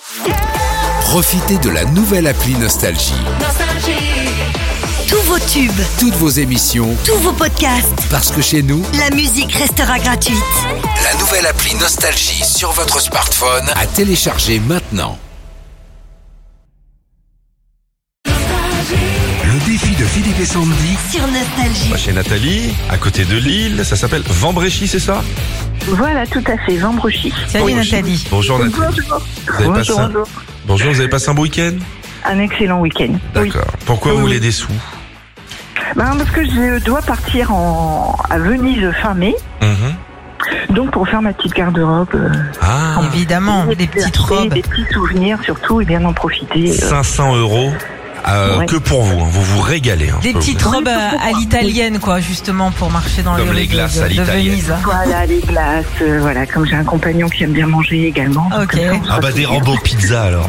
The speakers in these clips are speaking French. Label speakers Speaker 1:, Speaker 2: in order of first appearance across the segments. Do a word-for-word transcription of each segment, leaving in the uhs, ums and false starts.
Speaker 1: Profitez de la nouvelle appli Nostalgie.
Speaker 2: Tous vos tubes,
Speaker 1: Toutes vos émissions,
Speaker 2: tous vos podcasts,
Speaker 1: parce que chez nous,
Speaker 2: la musique restera gratuite.
Speaker 1: la nouvelle appli Nostalgie sur votre smartphone à télécharger maintenant. Le défi de Philippe et Sandy.
Speaker 2: Sur Nostalgie.
Speaker 3: Bah, chez Nathalie, à côté de Lille, ça s'appelle Vambréchy, c'est ça?
Speaker 4: Voilà, tout à fait, Vambréchy.
Speaker 5: Salut Nathalie.
Speaker 3: Bonjour Nathalie.
Speaker 4: Bonjour.
Speaker 3: Vous avez passé
Speaker 4: Bonjour,
Speaker 3: un...
Speaker 4: bonjour.
Speaker 3: Bonjour, vous avez passé un beau week-end?
Speaker 4: Un excellent week-end. Oui.
Speaker 3: D'accord. Pourquoi vous
Speaker 4: Oui.
Speaker 3: voulez des sous?
Speaker 4: Ben, parce que je dois partir en... à Venise fin mai.
Speaker 3: Mhm.
Speaker 4: Donc pour faire ma petite garde-robe. euh,
Speaker 3: Ah,
Speaker 5: Évidemment,
Speaker 4: des
Speaker 5: des
Speaker 4: petits
Speaker 5: petites
Speaker 4: aspects,
Speaker 5: robes.
Speaker 4: Des petits souvenirs surtout et bien en profiter. euh.
Speaker 3: cinq cents euros. Euh,
Speaker 4: Ouais.
Speaker 3: Que pour vous, hein. Vous vous régalez. Hein, je
Speaker 5: Des
Speaker 3: peux vous
Speaker 5: petites
Speaker 3: dire.
Speaker 5: robes à, à l'italienne, quoi, justement, pour marcher dans
Speaker 3: Comme
Speaker 5: les
Speaker 3: les
Speaker 5: rues de,
Speaker 3: glaces
Speaker 5: de-
Speaker 3: à
Speaker 5: de
Speaker 3: l'italienne.
Speaker 5: Venise.
Speaker 4: Voilà, les glaces, euh, voilà, comme j'ai un compagnon qui aime bien manger également. donc
Speaker 5: Ok.
Speaker 4: comme ça, on
Speaker 3: Ah
Speaker 4: se
Speaker 3: bah des
Speaker 4: retrouve
Speaker 3: robots pizza alors.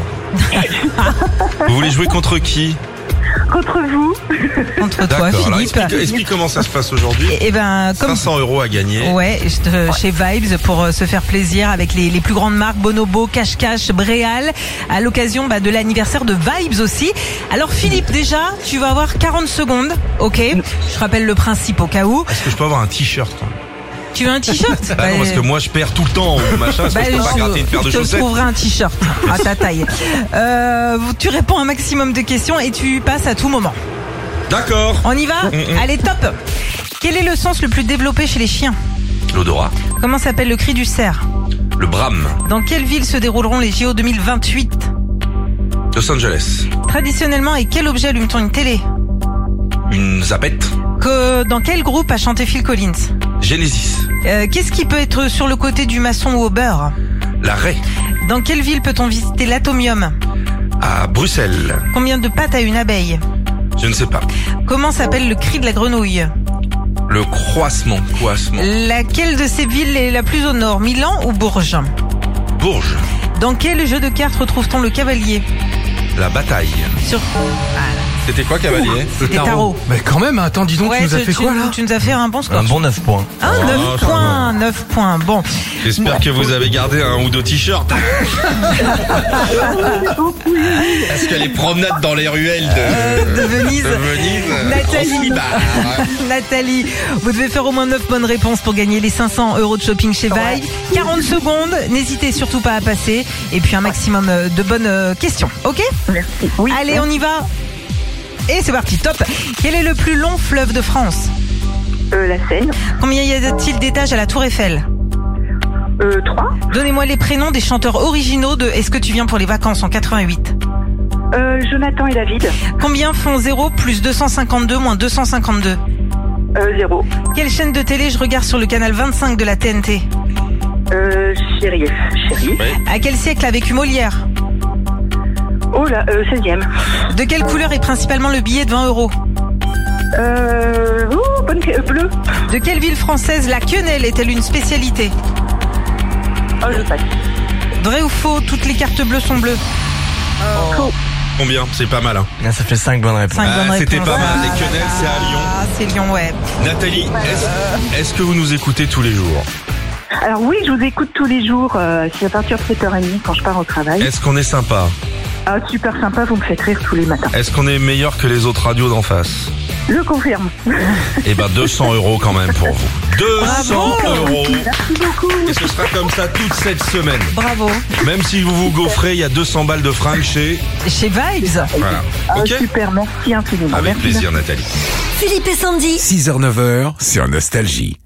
Speaker 3: Vous voulez jouer contre qui?
Speaker 4: bien. Contre vous.
Speaker 5: Contre toi,
Speaker 3: D'accord. Alors
Speaker 5: Philippe.
Speaker 3: explique, explique comment ça se passe aujourd'hui.
Speaker 5: Et, ben, comme
Speaker 3: cinq cents euros à gagner.
Speaker 5: Ouais, je te- chez Vibes pour euh, se faire plaisir avec les, les plus grandes marques Bonobo, Cache Cache, Bréal, à l'occasion bah, de l'anniversaire de Vibes aussi. Alors Philippe, déjà, tu vas avoir quarante secondes, ok? Je rappelle le principe au cas où.
Speaker 3: Est-ce que je peux avoir un t-shirt?
Speaker 5: Tu veux un t-shirt?
Speaker 3: Bah non, parce que moi je perds tout le temps au machin. Est-ce que
Speaker 5: Bah,
Speaker 3: je peux pas gratter une paire de
Speaker 5: je te
Speaker 3: chaussettes?
Speaker 5: trouverai un t-shirt à ta taille. Euh, tu réponds un maximum de questions et tu passes à tout moment.
Speaker 3: D'accord.
Speaker 5: On y va?
Speaker 3: Mm, mm.
Speaker 5: Allez, top! Quel est le sens le plus développé chez les chiens?
Speaker 3: L'odorat.
Speaker 5: Comment s'appelle le cri du cerf?
Speaker 3: Le Bram.
Speaker 5: Dans quelle ville se dérouleront les J O deux mille vingt-huit?
Speaker 3: Los Angeles.
Speaker 5: Traditionnellement, avec quel objet allume-t-on une télé?
Speaker 3: Une zapette.
Speaker 5: Que, dans quel groupe a chanté Phil Collins?
Speaker 3: Genesis.
Speaker 5: Euh, Qu'est-ce qui peut être sur le côté du maçon ou au beurre?
Speaker 3: La raie.
Speaker 5: Dans quelle ville peut-on visiter l'atomium?
Speaker 3: À Bruxelles.
Speaker 5: Combien de pattes a une abeille?
Speaker 3: Je ne sais pas.
Speaker 5: Comment s'appelle le cri de la grenouille?
Speaker 3: Le croissement. Croissement.
Speaker 5: Laquelle de ces villes est la plus au nord, Milan ou Bourges?
Speaker 3: Bourges.
Speaker 5: Dans quel jeu de cartes retrouve-t-on le cavalier?
Speaker 3: La bataille.
Speaker 5: Sur...
Speaker 3: C'était quoi, cavalier?
Speaker 5: Les tarots.
Speaker 6: Mais quand même, attends, dis donc,
Speaker 5: Ouais,
Speaker 6: tu nous as
Speaker 5: tu,
Speaker 6: fait
Speaker 5: tu-
Speaker 6: quoi là?
Speaker 5: tu nous as fait un bon score.
Speaker 7: Un bon neuf points.
Speaker 5: Ah,
Speaker 3: Oh,
Speaker 5: neuf
Speaker 3: ça
Speaker 5: points, neuf points. Bon.
Speaker 3: J'espère que vous avez gardé un ou deux t-shirts. Parce que les promenades dans les ruelles de,
Speaker 5: Euh, de Venise.
Speaker 3: de Venise,
Speaker 5: Nathalie.
Speaker 3: oh, bah,
Speaker 5: Nathalie, vous devez faire au moins neuf bonnes réponses pour gagner les cinq cents euros de shopping chez Vibe. quarante secondes, n'hésitez surtout pas à passer. Et puis un maximum euh, de bonnes euh, questions, ok?
Speaker 4: Merci. Oui.
Speaker 5: Allez, on y va. Et c'est parti, top. Quel est le plus long fleuve de France?
Speaker 4: Euh, la Seine.
Speaker 5: Combien y a-t-il d'étages à la Tour Eiffel?
Speaker 4: Euh, trois.
Speaker 5: Donnez-moi les prénoms des chanteurs originaux de Est-ce que tu viens pour les vacances en quatre-vingt-huit?
Speaker 4: Euh, Jonathan et David.
Speaker 5: Combien font zéro plus deux cent cinquante-deux moins deux cent cinquante-deux?
Speaker 4: Euh, zéro.
Speaker 5: Quelle chaîne de télé je regarde sur le canal vingt-cinq de la T N T?
Speaker 4: Euh, chérie. Chérie.
Speaker 5: À quel siècle a vécu Molière?
Speaker 4: Oh là, euh, seizième.
Speaker 5: De quelle couleur est principalement le billet de vingt euros?
Speaker 4: Euh, oh, bonne, euh, bleu.
Speaker 5: De quelle ville française la quenelle est-elle une spécialité?
Speaker 4: Oh, je passe.
Speaker 5: Vrai ou faux, toutes les cartes bleues sont bleues?
Speaker 4: Faux.
Speaker 3: Combien? C'est pas mal, hein.
Speaker 7: Là, ça fait cinq bonnes réponses.
Speaker 5: Cinq
Speaker 3: Ah,
Speaker 5: bonnes
Speaker 3: c'était
Speaker 5: réponses.
Speaker 3: pas mal. Les
Speaker 5: Ah,
Speaker 3: quenelles, c'est à Lyon.
Speaker 5: Ah, c'est Lyon, ouais.
Speaker 3: Nathalie, est-ce, est-ce que vous nous écoutez tous les jours?
Speaker 4: Alors oui, je vous écoute tous les jours. Euh, c'est à partir de sept heures trente quand je pars au travail.
Speaker 3: Est-ce qu'on est sympa?
Speaker 4: Ah, super sympa, vous me faites rire tous les matins.
Speaker 3: Est-ce qu'on est meilleur que les autres radios d'en face?
Speaker 4: Je confirme.
Speaker 3: Eh ben deux cents euros quand même pour vous. deux cents euros.
Speaker 4: Merci beaucoup.
Speaker 3: Et ce sera comme ça toute cette semaine.
Speaker 5: Bravo.
Speaker 3: Même si vous vous gaufrez, il y a deux cents balles de fringues chez...
Speaker 5: Chez Vibes.
Speaker 3: Voilà.
Speaker 4: Ah,
Speaker 3: Ok?
Speaker 4: super, merci infiniment.
Speaker 3: Avec
Speaker 4: Merci,
Speaker 3: plaisir, Nathalie.
Speaker 2: Philippe et Sandy.
Speaker 1: six heures neuf heures sur Nostalgie.